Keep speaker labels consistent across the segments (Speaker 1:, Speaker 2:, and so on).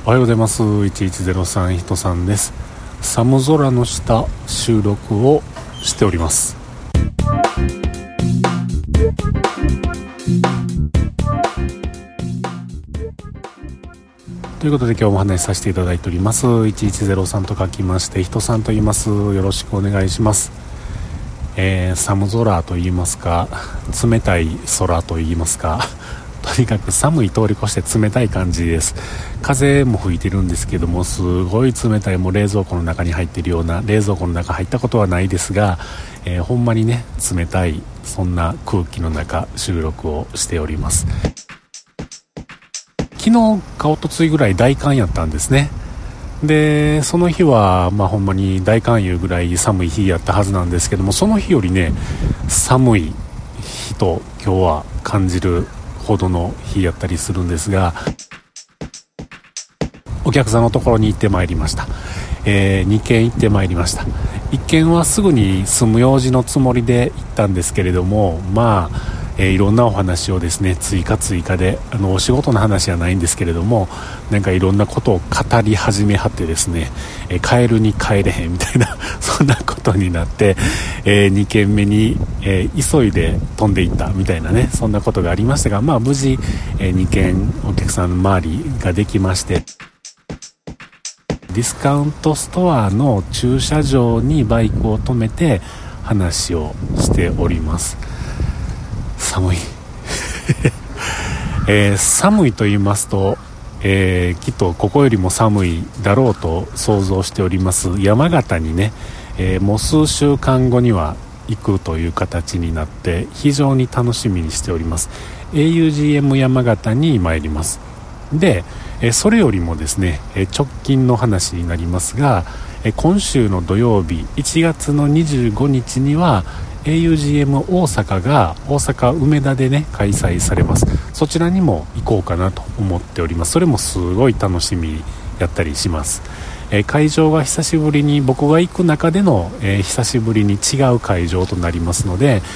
Speaker 1: おはようございます。1103人さんです。寒空の下収録をしております。ということで今日もお話しさせていただいております。1103と書きまして人さんと言います。よろしくお願いします。寒空と言いますか、冷たい空と言いますか、とにかく寒い通り越して冷たい感じです。風も吹いてるんですけども、すごい冷たい、もう冷蔵庫の中に入っているような、冷蔵庫の中入ったことはないですが、ほんまにね、冷たいそんな空気の中収録をしております。昨日かおとついぐらい大寒やったんですね。でその日はほんまに大寒いうぐらい寒い日やったはずなんですけども、その日よりね寒い日と今日は感じるほどの日やったりするんですが、お客さんのところに行ってまいりました。2軒行ってまいりました。1軒はすぐに住む用事のつもりで行ったんですけれども、いろんなお話をですね追加でお仕事の話じゃないんですけれども、なんかいろんなことを語り始めはってですね、帰るに帰れへんみたいなそんなことになって、2軒目に、急いで飛んでいったみたいなね、そんなことがありましたが、無事、2軒お客さんの周りができまして、ディスカウントストアの駐車場にバイクを止めて話をしております。寒い、寒いと言いますと、きっとここよりも寒いだろうと想像しております山形にね、もう数週間後には行くという形になって非常に楽しみにしております。 augm 山形に参ります。でそれよりもですね直近の話になりますが、今週の土曜日1月の25日には augm 大阪が大阪梅田でね開催されます。そちらにも行こうかなと思っております。それもすごい楽しみやったりします。会場が久しぶりに、僕が行く中での、久しぶりに違う会場となりますので、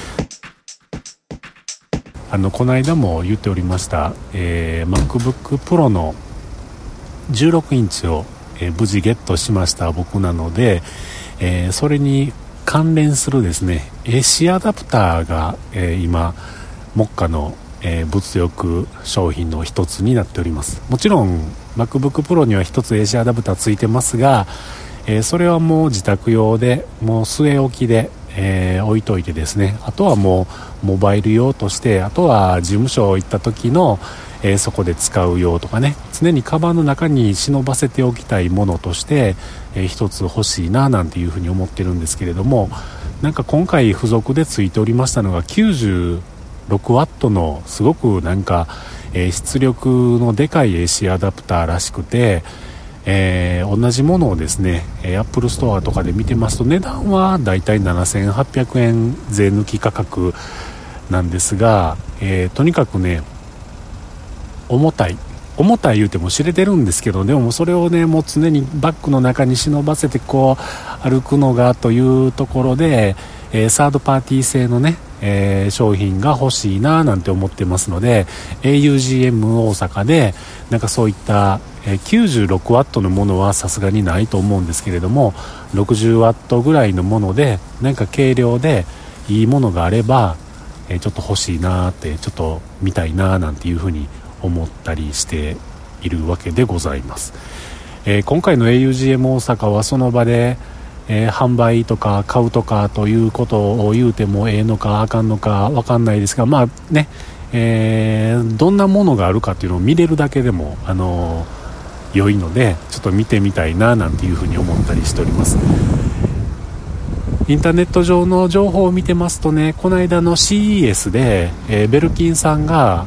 Speaker 1: この間も言っておりました、MacBook Pro の16インチを、無事ゲットしました僕なので、それに関連するですね AC アダプターが、今目下の、物欲商品の一つになっております。もちろん MacBook Pro には一つ AC アダプターついてますが、それはもう自宅用でもう据え置きで、置いといてですね、あとはもうモバイル用として、あとは事務所行った時の、そこで使う用とかね、常にカバンの中に忍ばせておきたいものとして、一つ欲しいななんていうふうに思ってるんですけれども、なんか今回付属でついておりましたのが96ワットのすごくなんか、出力のでかい AC アダプターらしくて、同じものをですね、Apple ストアとかで見てますと値段はだいたい7800円税抜き価格なんですが、とにかくね重たい言うても知れてるんですけど、でもそれをねもう常にバッグの中に忍ばせてこう歩くのがというところで、サードパーティー製のね、商品が欲しいななんて思ってますので、 augm 大阪でなんかそういった96ワットのものはさすがにないと思うんですけれども、60ワットぐらいのものでなんか軽量でいいものがあれば、ちょっと欲しいなって、ちょっと見たいななんていうふうに思ったりしているわけでございます。今回の augm 大阪はその場で、販売とか買うとかということを言うてもええのかあかんのか分かんないですが、どんなものがあるかっていうのを見れるだけでも良いので、ちょっと見てみたいななんていうふうに思ったりしております。インターネット上の情報を見てますとね、この間の CES で、ベルキンさんが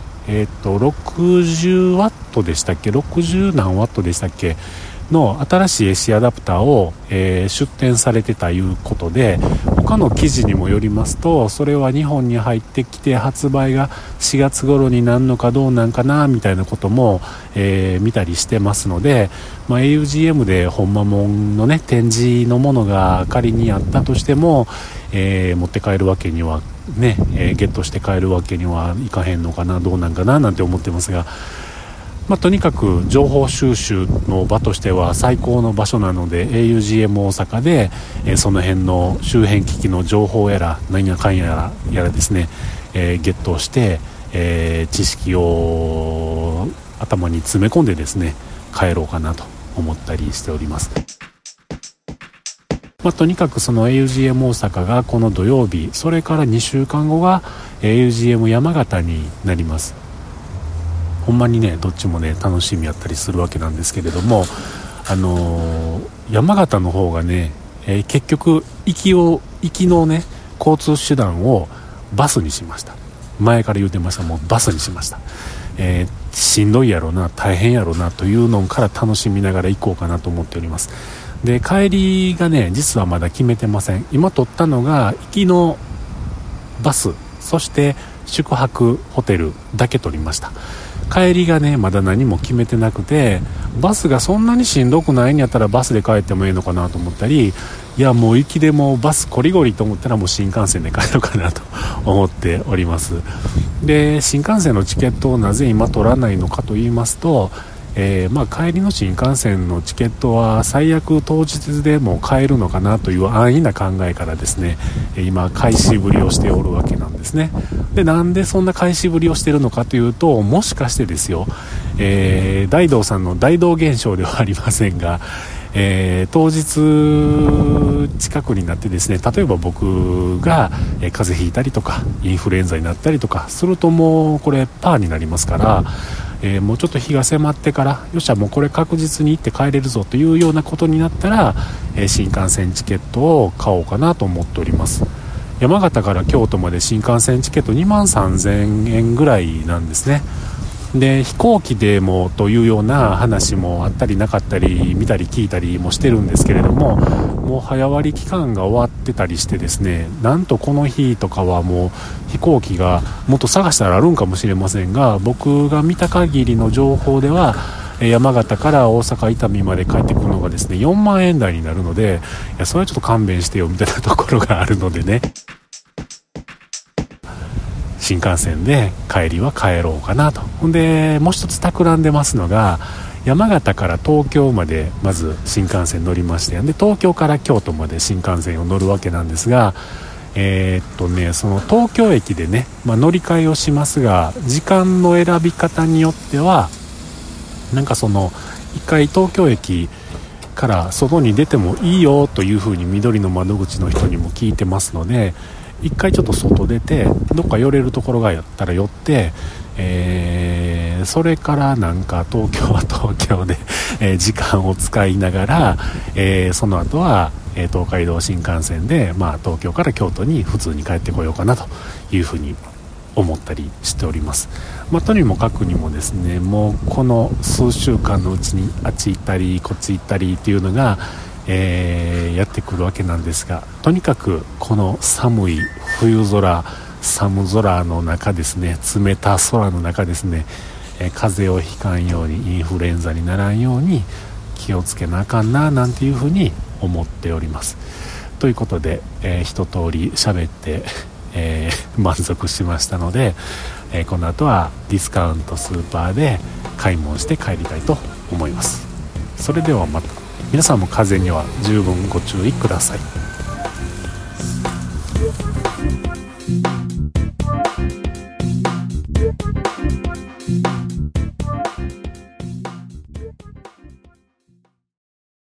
Speaker 1: 60ワットでしたっけ、60何ワットでしたっけの新しい AC アダプターを、出展されてたいうことで、他の記事にもよりますと、それは日本に入ってきて発売が4月頃になるのかどうなんかなみたいなことも、見たりしてますので、augm で本間もんのね展示のものが仮にあったとしても、持って帰るわけにはね、ゲットして帰るわけにはいかへんのかな、どうなんかななんて思ってますが、 とにかく情報収集の場としては最高の場所なので augm 大阪で、その辺の周辺機器の情報やら何やかんやらですね、ゲットをして、知識を頭に詰め込んでですね帰ろうかなと思ったりしております。とにかくその augm 大阪がこの土曜日、それから2週間後が augm 山形になります。ほんまにねどっちもね楽しみやったりするわけなんですけれども、山形の方がね、結局行きのね交通手段をバスにしました。前から言うてました。もうバスにしました。しんどいやろな、大変やろなというのから楽しみながら行こうかなと思っております。で帰りがね実はまだ決めてません。今取ったのが行きのバス、そして宿泊ホテルだけ取りました。帰りがねまだ何も決めてなくて、バスがそんなにしんどくないんやったらバスで帰ってもいいのかなと思ったり、いやもう行きでもバスコリゴリと思ったらもう新幹線で帰ろうかなと思っております。で新幹線のチケットをなぜ今取らないのかと言いますと、帰りの新幹線のチケットは最悪当日でも買えるのかなという安易な考えからですね今買いしぶりをしておるわけなんですね。でなんでそんな買いしぶりをしているのかというと、もしかしてですよ、大道さんの大道現象ではありませんが、当日近くになってですね、例えば僕が、風邪ひいたりとかインフルエンザになったりとかするともうこれパーになりますから、もうちょっと日が迫ってからよっしゃもうこれ確実に行って帰れるぞというようなことになったら、新幹線チケットを買おうかなと思っております。山形から京都まで新幹線チケット23,000円ぐらいなんですね。で飛行機でもというような話もあったりなかったり見たり聞いたりもしてるんですけれども、もう早割期間が終わってたりしてですね、なんとこの日とかはもう飛行機がもっと探したらあるんかもしれませんが、僕が見た限りの情報では山形から大阪伊丹まで帰ってくるのがですね4万円台になるので、いやそれはちょっと勘弁してよみたいなところがあるのでね、新幹線で帰りは帰ろうかなと。ほんでもう一つ企んでますのが、山形から東京までまず新幹線乗りまして、で東京から京都まで新幹線を乗るわけなんですが、その東京駅でね、乗り換えをしますが、時間の選び方によってはなんかその一回東京駅から外に出てもいいよというふうに緑の窓口の人にも聞いてますので、一回ちょっと外出てどっか寄れるところがやったら寄って、それからなんか東京は東京で、時間を使いながら、その後は、東海道新幹線で、東京から京都に普通に帰ってこようかなというふうに思ったりしております。とにもかくにもですね、もうこの数週間のうちにあっち行ったりこっち行ったりっていうのがやってくるわけなんですが、とにかくこの寒い冬空寒空の中ですね、冷た空の中ですね、風邪をひかんようにインフルエンザにならんように気をつけなあかんななんていうふうに思っております。ということで、一通り喋って、満足しましたので、この後はディスカウントスーパーで買い物して帰りたいと思います。それではまた。皆さんも風邪には十分ご注意ください。